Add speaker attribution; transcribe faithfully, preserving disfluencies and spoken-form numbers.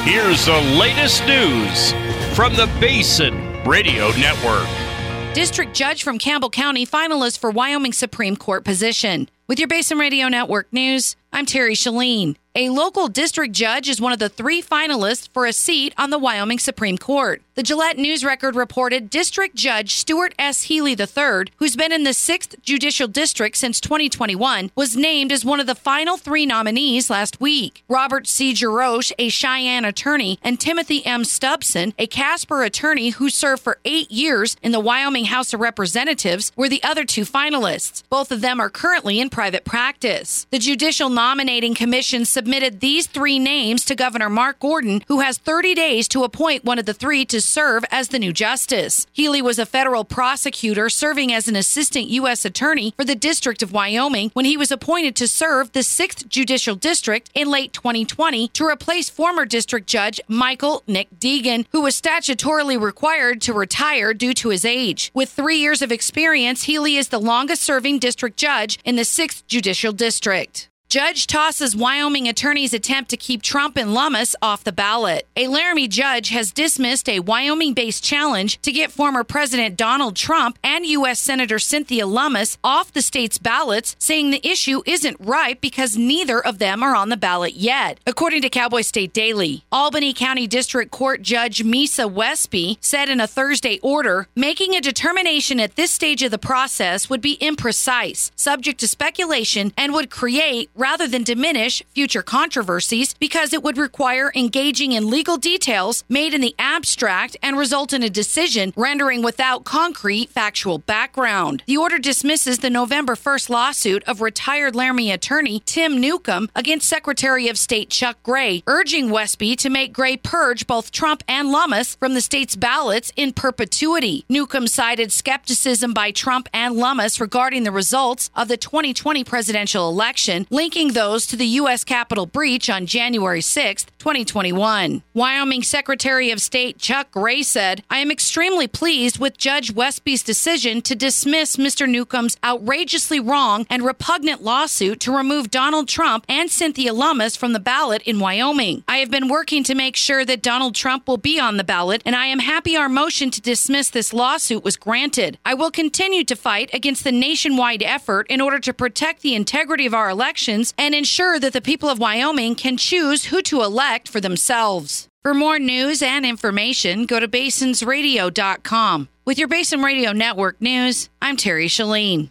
Speaker 1: Here's the latest news from the Basin Radio Network.
Speaker 2: District Judge from Campbell County finalist for Wyoming Supreme Court position. With your Basin Radio Network news, I'm Terry Shalene. A local district judge is one of the three finalists for a seat on the Wyoming Supreme Court. The Gillette News Record reported District Judge Stuart S. Healy the third, who's been in the sixth Judicial District since twenty twenty-one, was named as one of the final three nominees last week. Robert C. Jarosh, a Cheyenne attorney, and Timothy M. Stubson, a Casper attorney who served for eight years in the Wyoming House of Representatives, were the other two finalists. Both of them are currently in private practice. The Judicial Nominating Commission submitted these three names to Governor Mark Gordon, who has thirty days to appoint one of the three to serve as the new justice. Healy was a federal prosecutor serving as an assistant U S attorney for the District of Wyoming when he was appointed to serve the sixth Judicial District in late twenty twenty to replace former District Judge Michael Nick Deegan, who was statutorily required to retire due to his age. With three years of experience, Healy is the longest-serving district judge in the sixth Judicial District. Judge tosses Wyoming attorney's attempt to keep Trump and Lummis off the ballot. A Laramie judge has dismissed a Wyoming-based challenge to get former President Donald Trump and U S Senator Cynthia Lummis off the state's ballots, saying the issue isn't right because neither of them are on the ballot yet. According to Cowboy State Daily, Albany County District Court Judge Misa Westby said in a Thursday order, making a determination at this stage of the process would be imprecise, subject to speculation, and would create rather than diminish future controversies because it would require engaging in legal details made in the abstract and result in a decision rendering without concrete factual background. The order dismisses the November first lawsuit of retired Laramie attorney Tim Newcomb against Secretary of State Chuck Gray, urging Westby to make Gray purge both Trump and Lummis from the state's ballots in perpetuity. Newcomb cited skepticism by Trump and Lummis regarding the results of the twenty twenty presidential election, linking those to the U S Capitol breach on January sixth, twenty twenty-one. Wyoming Secretary of State Chuck Gray said, I am extremely pleased with Judge Westby's decision to dismiss Mister Newcomb's outrageously wrong and repugnant lawsuit to remove Donald Trump and Cynthia Lummis from the ballot in Wyoming. I have been working to make sure that Donald Trump will be on the ballot, and I am happy our motion to dismiss this lawsuit was granted. I will continue to fight against the nationwide effort in order to protect the integrity of our elections and ensure that the people of Wyoming can choose who to elect for themselves. For more news and information, go to basins radio dot com. With your Basin Radio Network news, I'm Terry Shalene.